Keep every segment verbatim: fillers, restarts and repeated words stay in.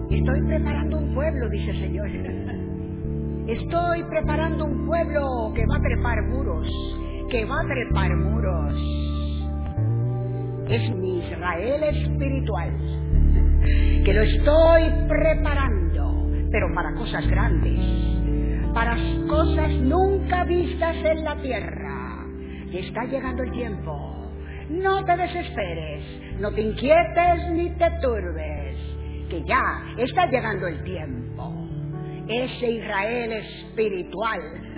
Estoy preparando un pueblo, dice el Señor. Estoy preparando un pueblo que va a trepar muros, que va a trepar muros. Es mi Israel espiritual, que lo estoy preparando, pero para cosas grandes, para cosas nunca vistas en la tierra. Y está llegando el tiempo. No te desesperes, no te inquietes ni te turbes, que ya está llegando el tiempo. Ese Israel espiritual,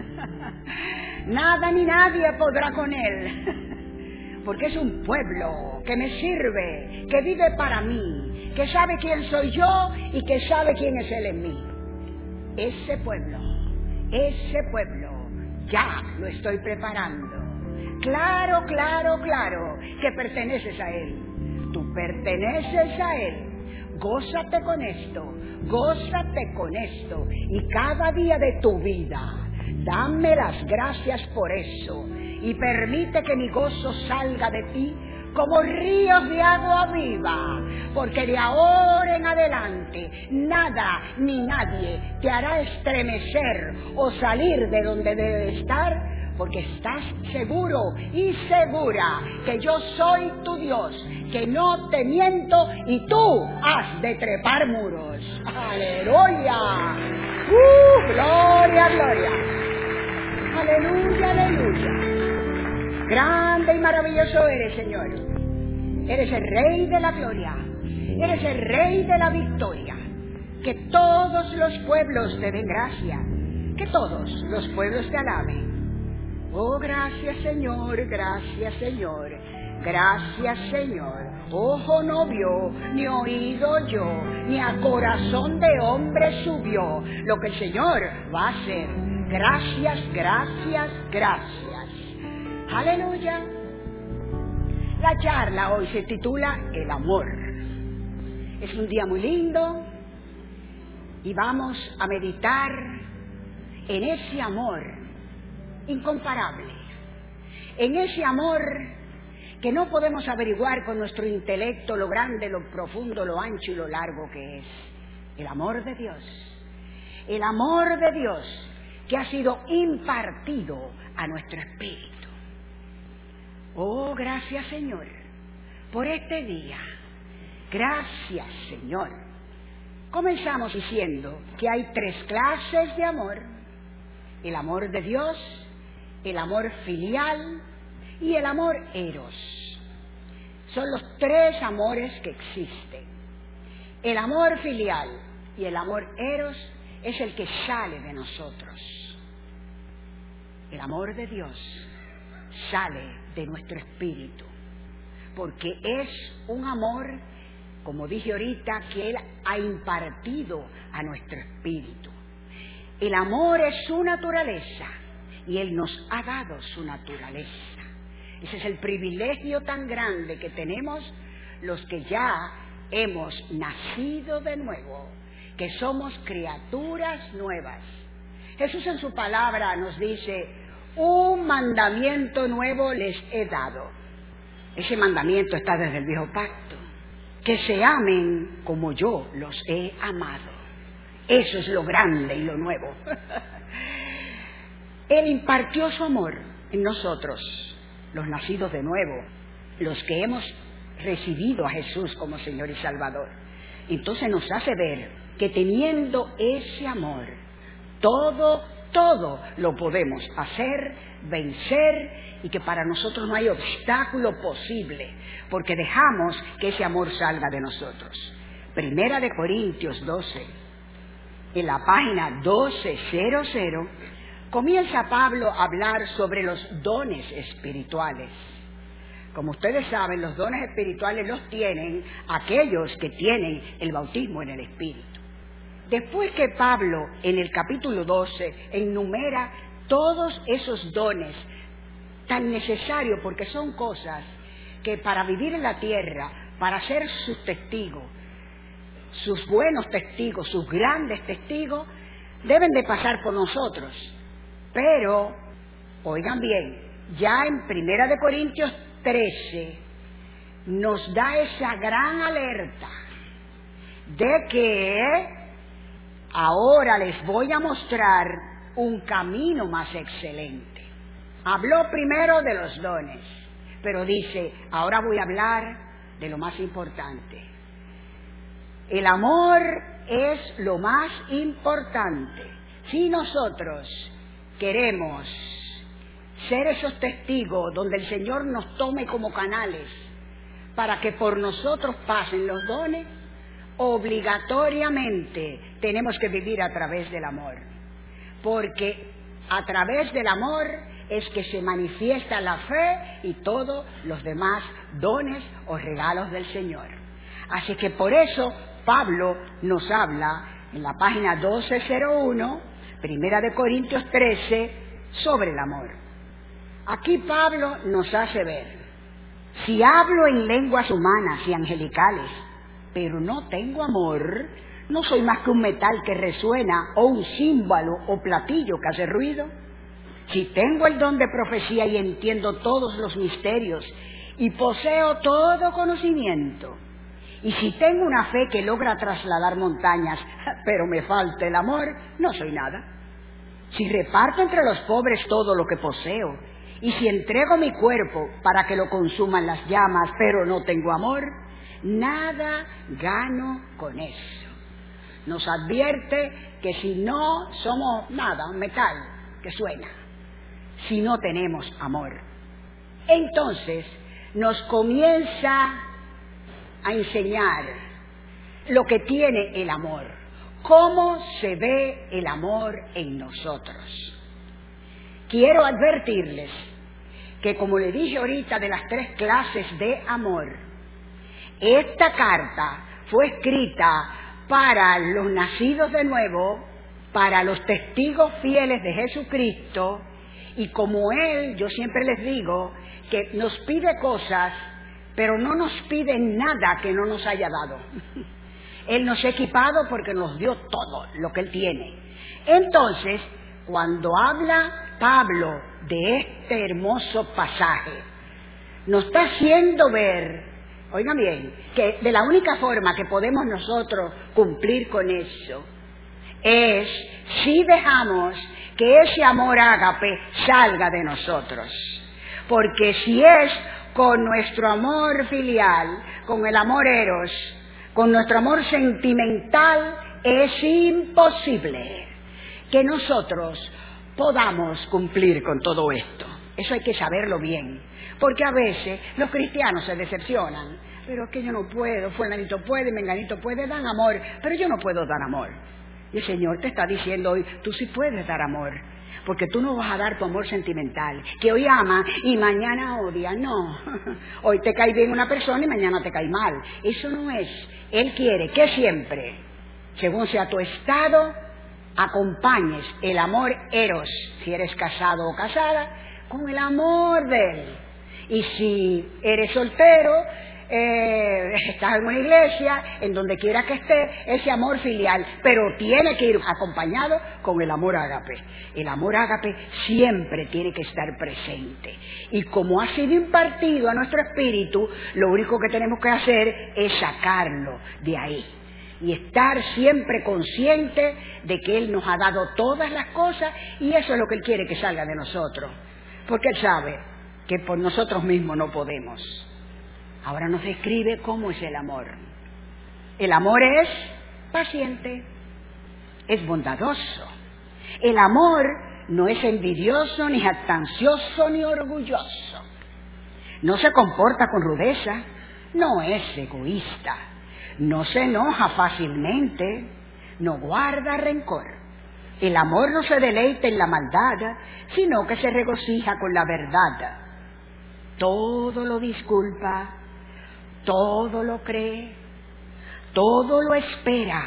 nada ni nadie podrá con él, porque es un pueblo que me sirve, que vive para mí, que sabe quién soy yo y que sabe quién es Él en mí. Ese pueblo, ese pueblo, ya lo estoy preparando. Claro, claro, claro, que perteneces a Él. Tú perteneces a Él. Gózate con esto, gózate con esto. Y cada día de tu vida, dame las gracias por eso. Y permite que mi gozo salga de ti como ríos de agua viva. Porque de ahora en adelante, nada ni nadie te hará estremecer o salir de donde debe estar. Porque estás seguro y segura que yo soy tu Dios, que no te miento y tú has de trepar muros. ¡Aleluya! ¡Uh! ¡Gloria, gloria! ¡Aleluya, aleluya! Grande y maravilloso eres, Señor. Eres el Rey de la gloria. Eres el Rey de la victoria. Que todos los pueblos te den gracia. Que todos los pueblos te alaben. Oh, gracias, Señor, gracias, Señor, gracias, Señor. Ojo no vio, ni oído yo, ni a corazón de hombre subió lo que el Señor va a hacer. Gracias, gracias, gracias. Aleluya. La charla hoy se titula El amor. Es un día muy lindo y vamos a meditar en ese amor incomparable, en ese amor que no podemos averiguar con nuestro intelecto lo grande, lo profundo, lo ancho y lo largo que es. El amor de Dios, el amor de Dios que ha sido impartido a nuestro espíritu. Oh, gracias, Señor, por este día. Gracias, Señor. Comenzamos diciendo que hay tres clases de amor: el amor de Dios, el amor filial y el amor eros. Son los tres amores que existen. El amor filial y el amor eros es el que sale de nosotros. El amor de Dios sale de nuestro espíritu, porque es un amor, como dije ahorita, que Él ha impartido a nuestro espíritu. El amor es su naturaleza y Él nos ha dado su naturaleza. Ese es el privilegio tan grande que tenemos los que ya hemos nacido de nuevo, que somos criaturas nuevas. Jesús en su palabra nos dice: un mandamiento nuevo les he dado. Ese mandamiento está desde el viejo pacto: que se amen como yo los he amado. Eso es lo grande y lo nuevo. Él impartió su amor en nosotros, los nacidos de nuevo, los que hemos recibido a Jesús como Señor y Salvador. Entonces nos hace ver que teniendo ese amor, todo, todo lo podemos hacer, vencer, y que para nosotros no hay obstáculo posible, porque dejamos que ese amor salga de nosotros. Primera de Corintios doce, en la página doce cero cero, comienza Pablo a hablar sobre los dones espirituales. Como ustedes saben, los dones espirituales los tienen aquellos que tienen el bautismo en el Espíritu. Después que Pablo, en el capítulo doce, enumera todos esos dones tan necesarios, porque son cosas que para vivir en la tierra, para ser sus testigos, sus buenos testigos, sus grandes testigos, deben de pasar por nosotros. Pero, oigan bien, ya en Primera de Corintios trece nos da esa gran alerta de que ahora les voy a mostrar un camino más excelente. Habló primero de los dones, pero dice, ahora voy a hablar de lo más importante. El amor es lo más importante. Si nosotros queremos ser esos testigos donde el Señor nos tome como canales para que por nosotros pasen los dones, obligatoriamente tenemos que vivir a través del amor, porque a través del amor es que se manifiesta la fe y todos los demás dones o regalos del Señor. Así que por eso Pablo nos habla en la página doce cero uno, Primera de Corintios trece, sobre el amor. Aquí Pablo nos hace ver, si hablo en lenguas humanas y angelicales, pero no tengo amor, no soy más que un metal que resuena o un címbalo o platillo que hace ruido. Si tengo el don de profecía y entiendo todos los misterios y poseo todo conocimiento, y si tengo una fe que logra trasladar montañas, pero me falta el amor, no soy nada. Si reparto entre los pobres todo lo que poseo, y si entrego mi cuerpo para que lo consuman las llamas, pero no tengo amor, nada gano con eso. Nos advierte que si no somos nada, un metal que suena, si no tenemos amor. Entonces nos comienza a enseñar lo que tiene el amor, cómo se ve el amor en nosotros. Quiero advertirles que, como le dije ahorita de las tres clases de amor, esta carta fue escrita para los nacidos de nuevo, para los testigos fieles de Jesucristo, y como Él, yo siempre les digo, que nos pide cosas, pero no nos pide nada que no nos haya dado. Él nos ha equipado porque nos dio todo lo que Él tiene. Entonces, cuando habla Pablo de este hermoso pasaje, nos está haciendo ver, oigan bien, que de la única forma que podemos nosotros cumplir con eso es si dejamos que ese amor ágape salga de nosotros. Porque si es con nuestro amor filial, con el amor eros, con nuestro amor sentimental, es imposible que nosotros podamos cumplir con todo esto. Eso hay que saberlo bien, porque a veces los cristianos se decepcionan. Pero es que yo no puedo, fulanito puede, menganito puede, dan amor, pero yo no puedo dar amor. Y el Señor te está diciendo hoy, tú sí puedes dar amor, porque tú no vas a dar tu amor sentimental, que hoy ama y mañana odia. No, hoy te cae bien una persona y mañana te cae mal. Eso no es. Él quiere que siempre, según sea tu estado, acompañes el amor eros, si eres casado o casada, con el amor de Él. Y si eres soltero, eh, estás en una iglesia, en donde quiera que esté, ese amor filial, pero tiene que ir acompañado con el amor ágape. El amor ágape siempre tiene que estar presente. Y como ha sido impartido a nuestro espíritu, lo único que tenemos que hacer es sacarlo de ahí. Y estar siempre consciente de que Él nos ha dado todas las cosas, y eso es lo que Él quiere que salga de nosotros. Porque Él sabe que por nosotros mismos no podemos. Ahora nos describe cómo es el amor. El amor es paciente, es bondadoso. El amor no es envidioso, ni jactancioso, ni orgulloso. No se comporta con rudeza, no es egoísta, no se enoja fácilmente, no guarda rencor. El amor no se deleita en la maldad, sino que se regocija con la verdad. Todo lo disculpa, todo lo cree, todo lo espera,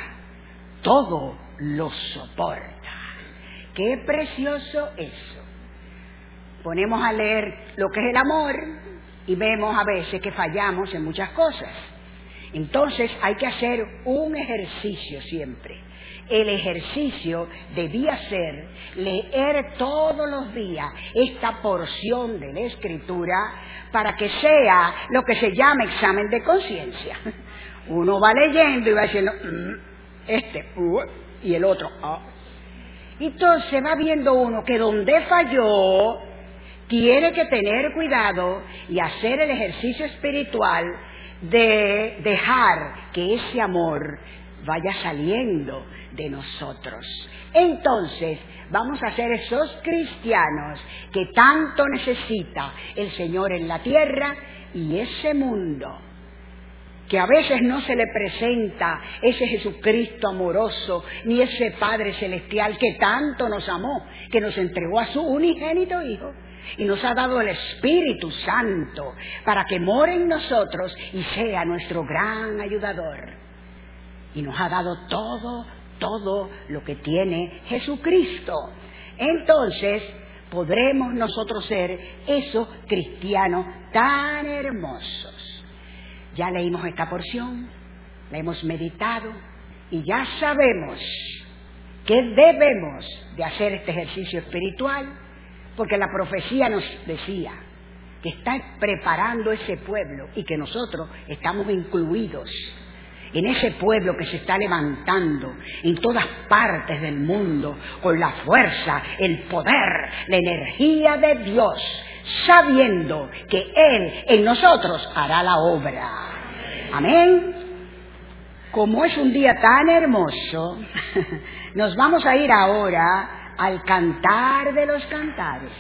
todo lo soporta. ¡Qué precioso eso! Ponemos a leer lo que es el amor y vemos a veces que fallamos en muchas cosas. Entonces hay que hacer un ejercicio siempre. El ejercicio debía ser leer todos los días esta porción de la Escritura para que sea lo que se llama examen de conciencia. Uno va leyendo y va diciendo, mm, este, uh, y el otro, ah. Entonces va viendo uno que donde falló, tiene que tener cuidado y hacer el ejercicio espiritual de dejar que ese amor vaya saliendo de nosotros. Entonces, vamos a ser esos cristianos que tanto necesita el Señor en la tierra y ese mundo que a veces no se le presenta ese Jesucristo amoroso, ni ese Padre Celestial que tanto nos amó, que nos entregó a su unigénito Hijo y nos ha dado el Espíritu Santo para que more en nosotros y sea nuestro gran ayudador. Y nos ha dado todo, todo lo que tiene Jesucristo. Entonces, podremos nosotros ser esos cristianos tan hermosos. Ya leímos esta porción, la hemos meditado y ya sabemos que debemos de hacer este ejercicio espiritual, porque la profecía nos decía que está preparando ese pueblo y que nosotros estamos incluidos en ese pueblo que se está levantando en todas partes del mundo con la fuerza, el poder, la energía de Dios, sabiendo que Él en nosotros hará la obra. Amén. Como es un día tan hermoso, nos vamos a ir ahora al Cantar de los Cantares.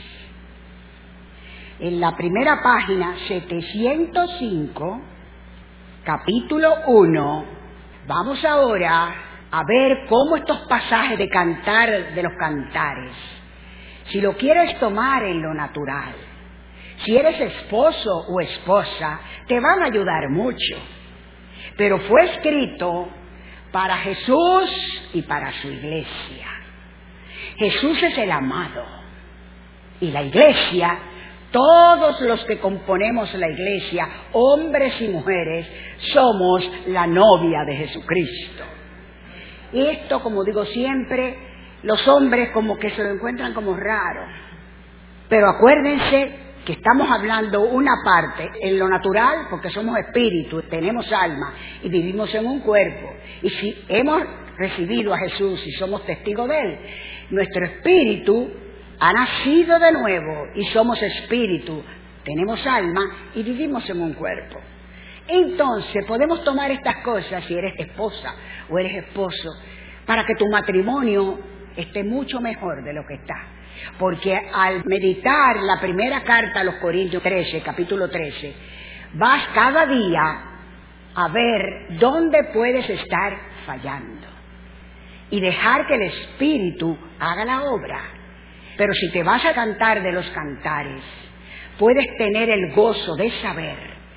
En la primera página, setecientos cinco, capítulo uno, vamos ahora a ver cómo estos pasajes de Cantar de los Cantares, si lo quieres tomar en lo natural, si eres esposo o esposa, te van a ayudar mucho. Pero fue escrito para Jesús y para su iglesia. Jesús es el amado. Y la iglesia, todos los que componemos la iglesia, hombres y mujeres, somos la novia de Jesucristo. Y esto, como digo siempre, los hombres como que se lo encuentran como raro. Pero acuérdense que estamos hablando una parte en lo natural, porque somos espíritu, tenemos alma y vivimos en un cuerpo. Y si hemos recibido a Jesús y somos testigos de Él, nuestro espíritu ha nacido de nuevo y somos espíritu, tenemos alma y vivimos en un cuerpo. Entonces podemos tomar estas cosas, si eres esposa o eres esposo, para que tu matrimonio esté mucho mejor de lo que está. Porque al meditar la primera carta a los Corintios trece, capítulo trece, vas cada día a ver dónde puedes estar fallando y dejar que el Espíritu haga la obra. Pero si te vas a Cantar de los Cantares, puedes tener el gozo de saber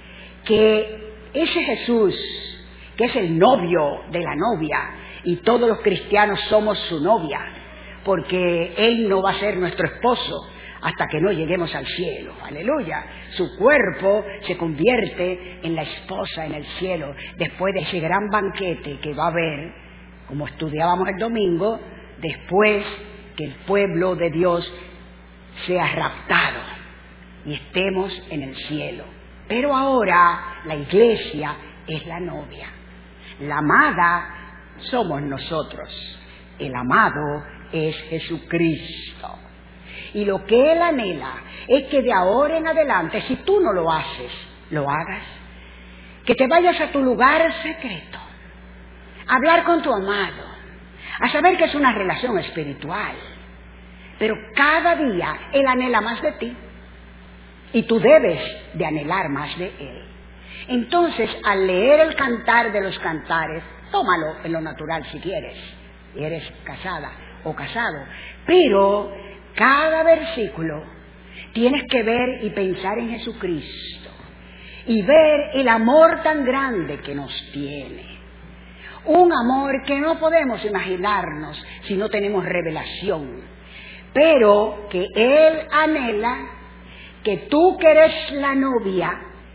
que ese Jesús, que es el novio de la novia, y todos los cristianos somos su novia, porque Él no va a ser nuestro esposo hasta que no lleguemos al cielo. Aleluya. Su cuerpo se convierte en la esposa en el cielo, después de ese gran banquete que va a haber, como estudiábamos el domingo, después que el pueblo de Dios sea raptado y estemos en el cielo. Pero ahora la iglesia es la novia. La amada somos nosotros. El amado es Jesucristo. Y lo que Él anhela es que de ahora en adelante, si tú no lo haces, lo hagas. Que te vayas a tu lugar secreto, a hablar con tu amado, a saber que es una relación espiritual. Pero cada día Él anhela más de ti y tú debes de anhelar más de Él. Entonces, al leer el Cantar de los Cantares, tómalo en lo natural si quieres, y eres casada o casado, pero cada versículo tienes que ver y pensar en Jesucristo y ver el amor tan grande que nos tiene. Un amor que no podemos imaginarnos si no tenemos revelación, pero que Él anhela que tú que eres la novia,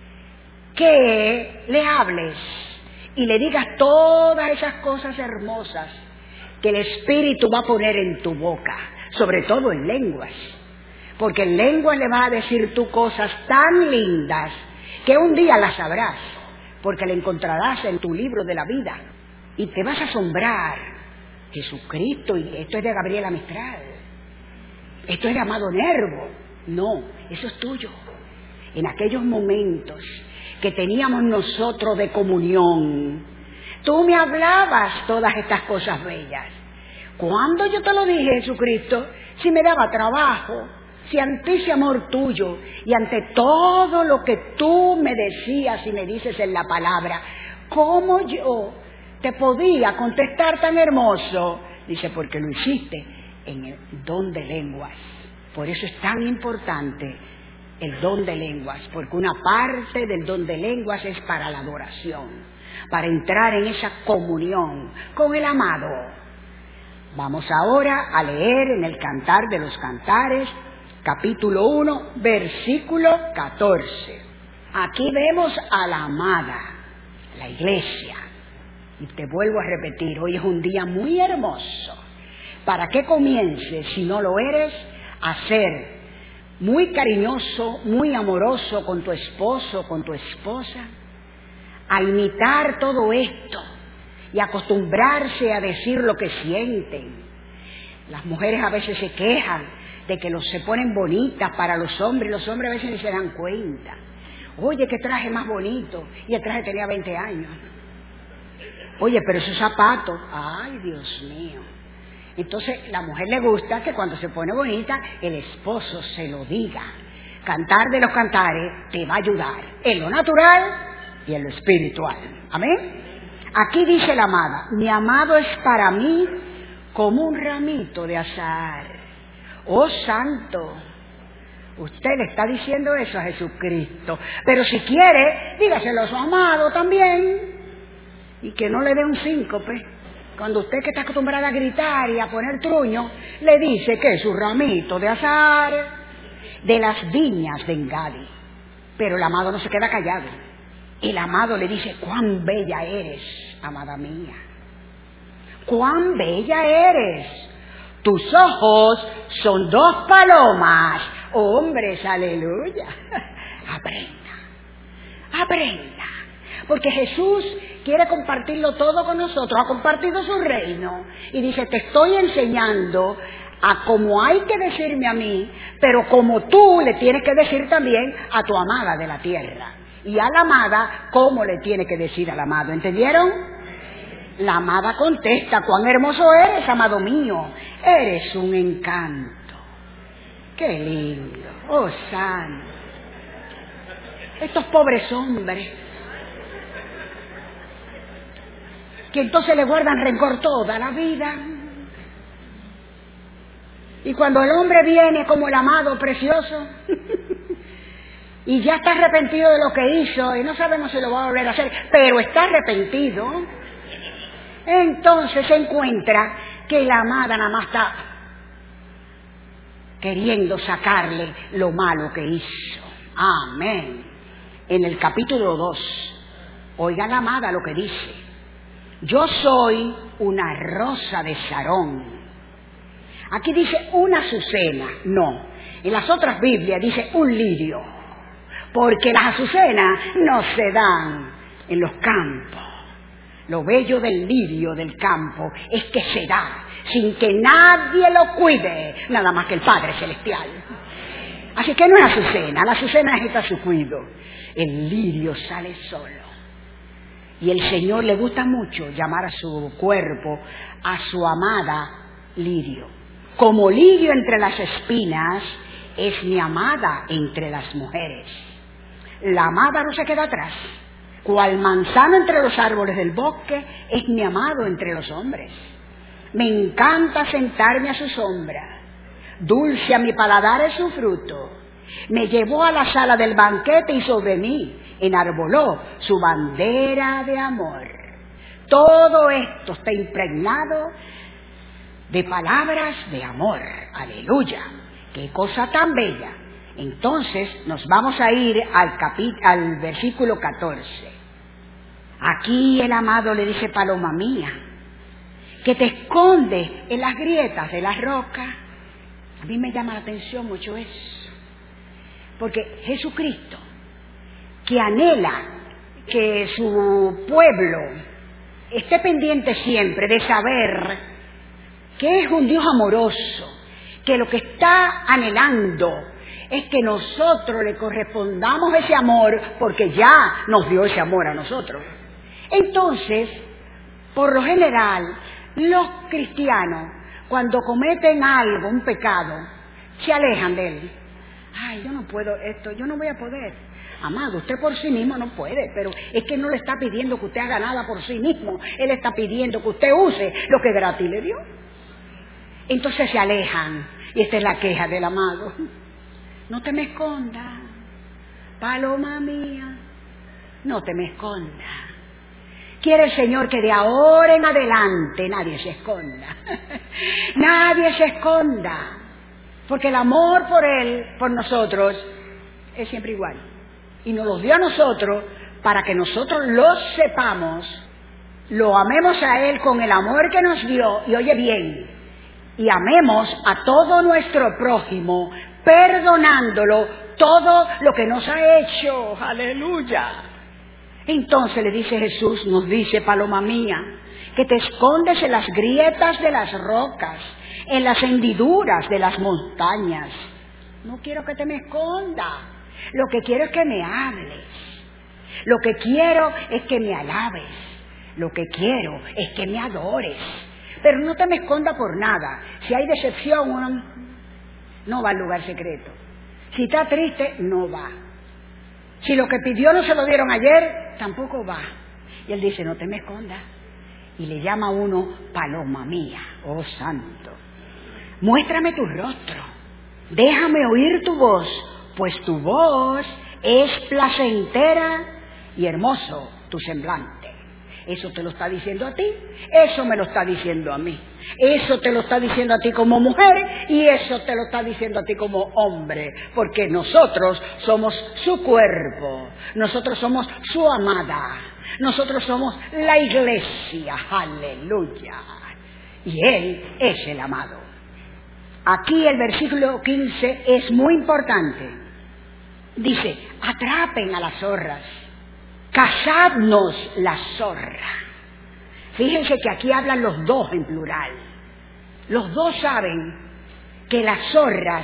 que le hables y le digas todas esas cosas hermosas que el Espíritu va a poner en tu boca, sobre todo en lenguas, porque en lenguas le vas a decir tú cosas tan lindas que un día las sabrás, porque la encontrarás en tu libro de la vida. Y te vas a asombrar. Jesucristo, y esto es de Gabriela Mistral. Esto es de Amado Nervo. No, eso es tuyo. En aquellos momentos que teníamos nosotros de comunión, tú me hablabas todas estas cosas bellas. ¿Cuándo yo te lo dije, Jesucristo? Si me daba trabajo, si ante ese amor tuyo y ante todo lo que tú me decías y me dices en la palabra, ¿cómo yo te podía contestar tan hermoso? Dice, porque lo hiciste en el don de lenguas. Por eso es tan importante el don de lenguas, porque una parte del don de lenguas es para la adoración, para entrar en esa comunión con el amado. Vamos ahora a leer en el Cantar de los Cantares, capítulo uno, versículo catorce. Aquí vemos a la amada, la iglesia. Y te vuelvo a repetir, hoy es un día muy hermoso. ¿Para qué comiences, si no lo eres, a ser muy cariñoso, muy amoroso con tu esposo, con tu esposa? A imitar todo esto y acostumbrarse a decir lo que sienten. Las mujeres a veces se quejan de que los se ponen bonitas para los hombres, y los hombres a veces ni se dan cuenta. Oye, qué traje más bonito, y el traje tenía veinte años. Oye, pero esos zapatos, ay, Dios mío. Entonces, la mujer le gusta que cuando se pone bonita, el esposo se lo diga. Cantar de los Cantares te va a ayudar en lo natural y en lo espiritual. Amén. Aquí dice la amada, mi amado es para mí como un ramito de azahar. Oh santo, usted le está diciendo eso a Jesucristo. Pero si quiere, dígaselo a su amado también. Y que no le dé un síncope. Cuando usted, que está acostumbrada a gritar y a poner truño, le dice que es su ramito de azahar de las viñas de Engadi. Pero el amado no se queda callado. El amado le dice, cuán bella eres, amada mía. Cuán bella eres. Tus ojos son dos palomas. Hombres, aleluya. Aprenda, aprenda. Porque Jesús quiere compartirlo todo con nosotros. Ha compartido su reino. Y dice, te estoy enseñando a cómo hay que decirme a mí, pero como tú le tienes que decir también a tu amada de la tierra. Y a la amada, ¿cómo le tiene que decir al amado? ¿Entendieron? La amada contesta, cuán hermoso eres, amado mío. Eres un encanto. Qué lindo. Oh, santo. Estos pobres hombres, que entonces le guardan rencor toda la vida. Y cuando el hombre viene como el amado precioso y ya está arrepentido de lo que hizo y no sabemos si lo va a volver a hacer, pero está arrepentido, entonces se encuentra que la amada nada más está queriendo sacarle lo malo que hizo. Amén. En el capítulo dos, oigan la amada lo que dice. Yo soy una rosa de Sarón. Aquí dice una azucena, no. En las otras Biblias dice un lirio, porque las azucenas no se dan en los campos. Lo bello del lirio del campo es que se da sin que nadie lo cuide, nada más que el Padre Celestial. Así que no es azucena, la azucena necesita su cuido. El lirio sale solo. Y el Señor le gusta mucho llamar a su cuerpo, a su amada, lirio. Como lirio entre las espinas, es mi amada entre las mujeres. La amada no se queda atrás. Cual manzana entre los árboles del bosque, es mi amado entre los hombres. Me encanta sentarme a su sombra. Dulce a mi paladar es su fruto. Me llevó a la sala del banquete y sobre mí enarboló su bandera de amor. Todo esto está impregnado de palabras de amor. Aleluya. Qué cosa tan bella. Entonces nos vamos a ir al, capi- al versículo catorce. Aquí el amado le dice, paloma mía, que te esconde en las grietas de las rocas. A mí me llama la atención mucho eso. Porque Jesucristo, que anhela que su pueblo esté pendiente siempre de saber que es un Dios amoroso, que lo que está anhelando es que nosotros le correspondamos ese amor porque ya nos dio ese amor a nosotros. Entonces, por lo general, los cristianos, cuando cometen algo, un pecado, se alejan de él. Ay, yo no puedo esto, yo no voy a poder. Amado, usted por sí mismo no puede, pero es que no le está pidiendo que usted haga nada por sí mismo. Él está pidiendo que usted use lo que gratis le dio. Entonces se alejan, y esta es la queja del amado. No te me escondas, paloma mía, no te me escondas. Quiere el Señor que de ahora en adelante nadie se esconda. Nadie se esconda, porque el amor por Él, por nosotros, es siempre igual. Y nos lo dio a nosotros para que nosotros lo sepamos, lo amemos a Él con el amor que nos dio, y oye bien, y amemos a todo nuestro prójimo, perdonándolo todo lo que nos ha hecho. ¡Aleluya! Entonces le dice Jesús, nos dice, paloma mía, que te escondes en las grietas de las rocas, en las hendiduras de las montañas. No quiero que te me esconda, lo que quiero es que me hables, lo que quiero es que me alabes, lo que quiero es que me adores, pero no te me esconda por nada. Si hay decepción, uno no va al lugar secreto. Si está triste, no va. Si lo que pidió no se lo dieron ayer, tampoco va. Y él dice, no te me escondas. Y le llama a uno, paloma mía, oh santo. Muéstrame tu rostro, déjame oír tu voz, pues tu voz es placentera y hermoso tu semblante. Eso te lo está diciendo a ti, eso me lo está diciendo a mí. Eso te lo está diciendo a ti como mujer y eso te lo está diciendo a ti como hombre, porque nosotros somos su cuerpo, nosotros somos su amada, nosotros somos la iglesia, aleluya, y Él es el amado. Aquí el versículo quince es muy importante. Dice, atrapen a las zorras, cazadnos la zorra. Fíjense que aquí hablan los dos en plural. Los dos saben que las zorras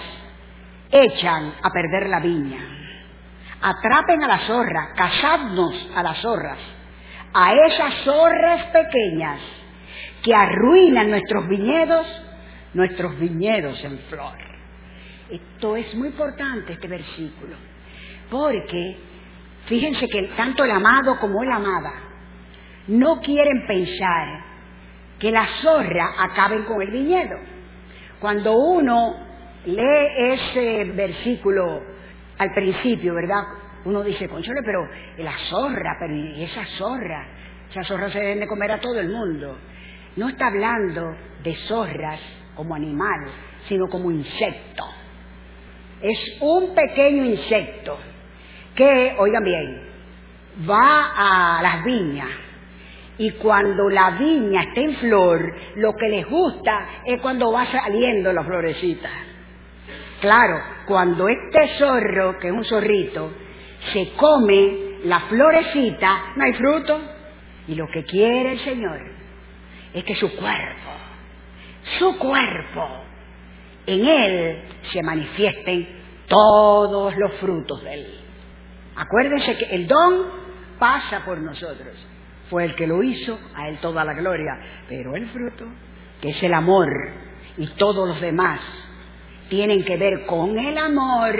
echan a perder la viña. Atrapen a la zorra, cazadnos a las zorras, a esas zorras pequeñas que arruinan nuestros viñedos, nuestros viñedos en flor. Esto es muy importante, este versículo, porque fíjense que tanto el amado como la amada no quieren pensar que las zorras acaben con el viñedo. Cuando uno lee ese versículo al principio, ¿verdad? Uno dice, conchole, pero la zorra, pero ¿y esa zorra? Esa zorra se deben de comer a todo el mundo. No está hablando de zorras como animal, sino como insecto. Es un pequeño insecto que, oigan bien, va a las viñas y cuando la viña está en flor, lo que les gusta es cuando va saliendo la florecita. Claro, cuando este zorro, que es un zorrito, se come la florecita, no hay fruto. Y lo que quiere el Señor es que su cuerpo, su cuerpo, en Él se manifiesten todos los frutos de Él. Acuérdense que el don pasa por nosotros. Fue el que lo hizo, a Él toda la gloria. Pero el fruto, que es el amor, y todos los demás tienen que ver con el amor,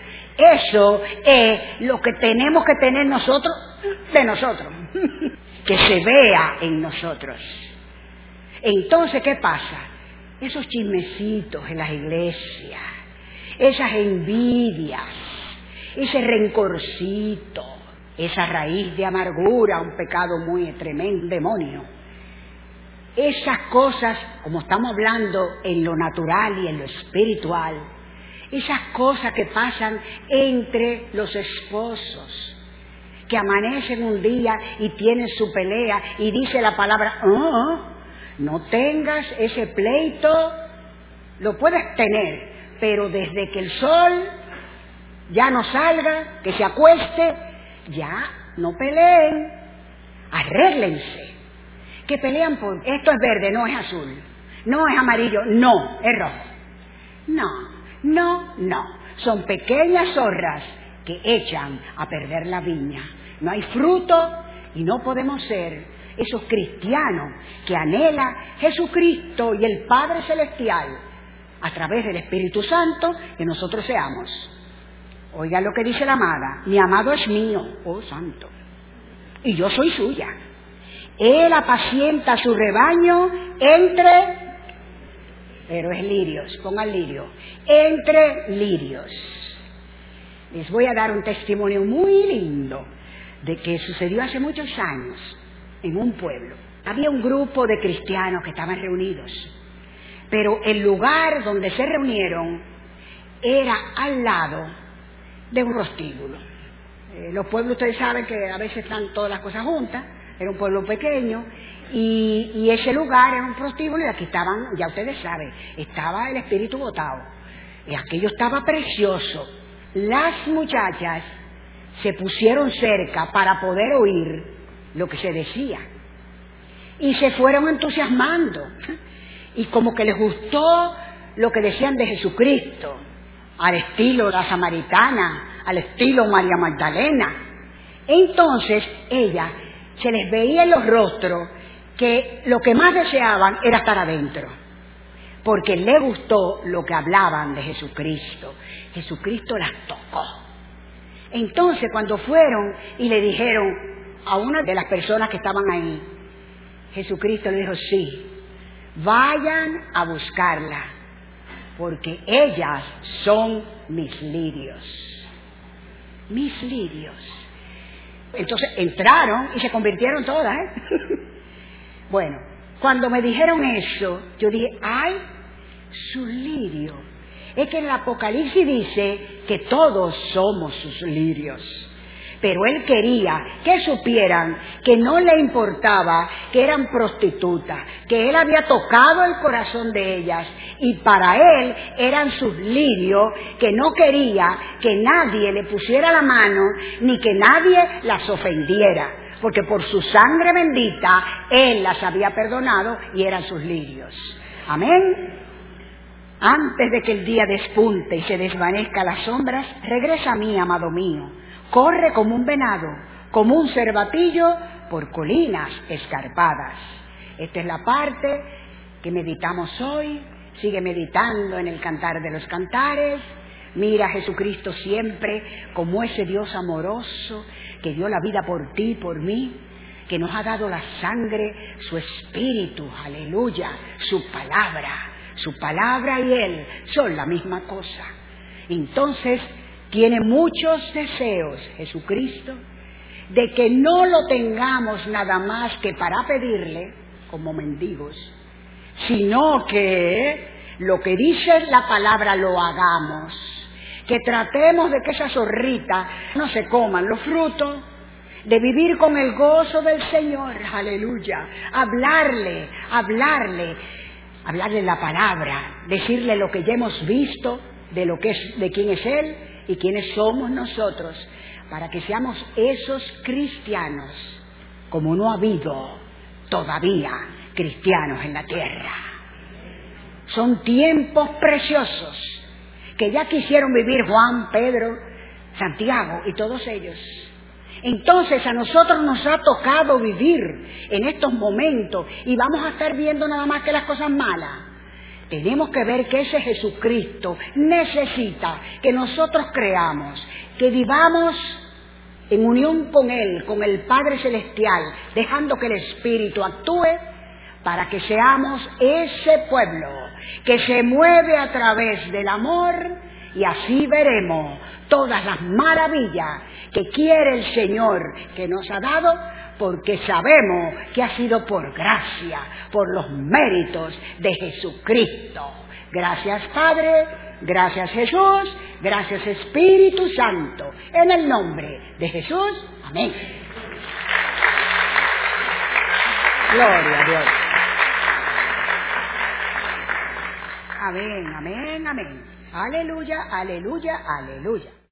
eso es lo que tenemos que tener nosotros de nosotros. Que se vea en nosotros. Entonces, ¿qué pasa? Esos chismecitos en las iglesias, esas envidias, ese rencorcito, esa raíz de amargura, un pecado muy tremendo, un demonio. Esas cosas, como estamos hablando en lo natural y en lo espiritual, esas cosas que pasan entre los esposos, que amanecen un día y tienen su pelea y dice la palabra, oh, no tengas ese pleito, lo puedes tener, pero desde que el sol ya no salga, que se acueste, ya no peleen, arréglense. Que pelean por, esto es verde, no es azul, no es amarillo, no, es rojo. No, no, no, son pequeñas zorras que echan a perder la viña. No hay fruto y no podemos ser esos cristianos que anhela Jesucristo y el Padre Celestial a través del Espíritu Santo que nosotros seamos. Oiga lo que dice la amada, mi amado es mío, oh santo, y yo soy suya. Él apacienta su rebaño entre, pero es lirios, pongan lirio, entre lirios. Les voy a dar un testimonio muy lindo de que sucedió hace muchos años en un pueblo. Había un grupo de cristianos que estaban reunidos, pero el lugar donde se reunieron era al lado de un prostíbulo. Eh, los pueblos, ustedes saben que a veces están todas las cosas juntas. Era un pueblo pequeño y, y ese lugar era un prostíbulo y aquí estaban, ya ustedes saben, estaba el espíritu botado. Y aquello estaba precioso. Las muchachas se pusieron cerca para poder oír lo que se decía. Y se fueron entusiasmando. Y como que les gustó lo que decían de Jesucristo, al estilo la samaritana, al estilo María Magdalena. Entonces ella se les veía en los rostros que lo que más deseaban era estar adentro, porque le gustó lo que hablaban de Jesucristo. Jesucristo las tocó. Entonces cuando fueron y le dijeron a una de las personas que estaban ahí, Jesucristo le dijo, sí, vayan a buscarla, porque ellas son mis lirios, mis lirios. Entonces entraron y se convirtieron todas, ¿eh? Bueno, cuando me dijeron eso, yo dije, ¡ay, su lirio! Es que en el Apocalipsis dice que todos somos sus lirios. Pero él quería que supieran que no le importaba que eran prostitutas, que él había tocado el corazón de ellas y para él eran sus lirios, que no quería que nadie le pusiera la mano ni que nadie las ofendiera, porque por su sangre bendita él las había perdonado y eran sus lirios. Amén. Antes de que el día despunte y se desvanezca las sombras, regresa a mí, amado mío. Corre como un venado, como un cervatillo por colinas escarpadas. Esta es la parte que meditamos hoy. Sigue meditando en el Cantar de los Cantares. Mira a Jesucristo siempre como ese Dios amoroso que dio la vida por ti y por mí, que nos ha dado la sangre, su espíritu, aleluya, su palabra. Su palabra y Él son la misma cosa. Entonces, tiene muchos deseos, Jesucristo, de que no lo tengamos nada más que para pedirle, como mendigos, sino que lo que dice la palabra lo hagamos, que tratemos de que esas zorritas no se coman los frutos, de vivir con el gozo del Señor, aleluya, hablarle, hablarle, hablarle la palabra, decirle lo que ya hemos visto, de lo que es, de quién es Él y quiénes somos nosotros, para que seamos esos cristianos, como no ha habido todavía cristianos en la tierra. Son tiempos preciosos que ya quisieron vivir Juan, Pedro, Santiago y todos ellos. Entonces a nosotros nos ha tocado vivir en estos momentos y vamos a estar viendo nada más que las cosas malas. Tenemos que ver que ese Jesucristo necesita que nosotros creamos, que vivamos en unión con Él, con el Padre Celestial, dejando que el Espíritu actúe para que seamos ese pueblo que se mueve a través del amor y así veremos todas las maravillas que quiere el Señor que nos ha dado, porque sabemos que ha sido por gracia, por los méritos de Jesucristo. Gracias Padre, gracias Jesús, gracias Espíritu Santo, en el nombre de Jesús, amén. Gloria a Dios. Amén, amén, amén. Aleluya, aleluya, aleluya.